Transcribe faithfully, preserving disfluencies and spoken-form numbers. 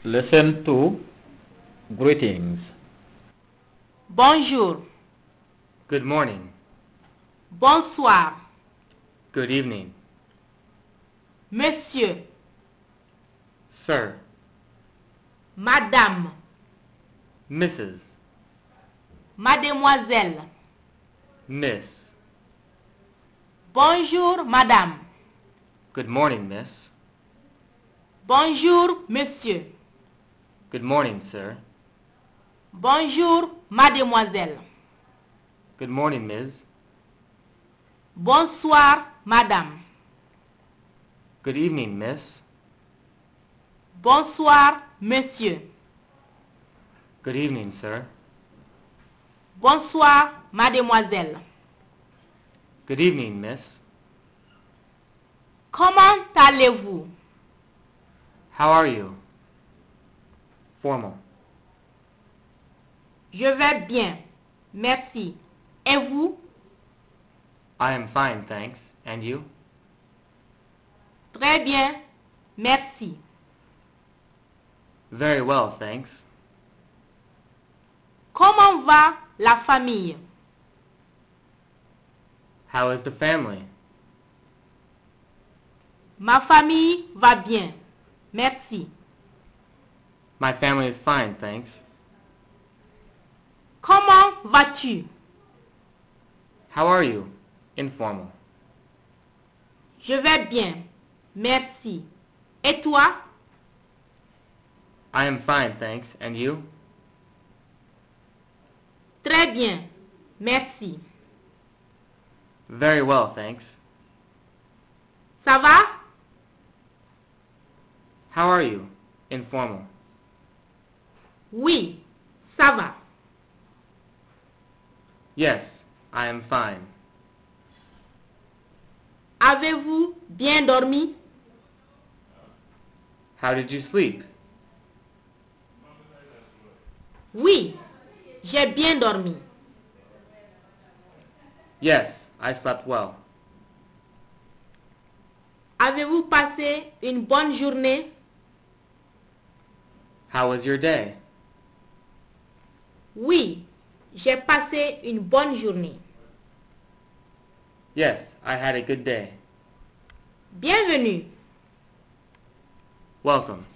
Listen to greetings. Bonjour, Good morning. bonsoir, Good evening. monsieur, Sir. madame, Missus mademoiselle. Miss. Bonjour, madame. Good morning, miss. Bonjour, monsieur. Good morning, sir. Bonjour, mademoiselle. Good morning, miss. Bonsoir, madame. Good evening, miss. Bonsoir, monsieur. Good evening, sir. Bonsoir, mademoiselle. Good evening, miss. Comment allez-vous? How are you? Formal. Je vais bien, merci. Et vous? I am fine, thanks. And you? Très bien, merci. Very well, thanks. Comment va la famille? How is the family? Ma famille va bien, merci. My family is fine, thanks. Comment vas-tu? How are you? Informal. Je vais bien, merci. Et toi? I am fine, thanks. And you? Très bien, merci. Very well, thanks. Ça va? How are you? Informal. Oui, ça va. Yes, I am fine. Avez-vous bien dormi? How did you sleep? Oui, j'ai bien dormi. Yes, I slept well. Avez-vous passé une bonne journée? How was your day? Oui, j'ai passé une bonne journée. Yes, I had a good day. Bienvenue. Welcome.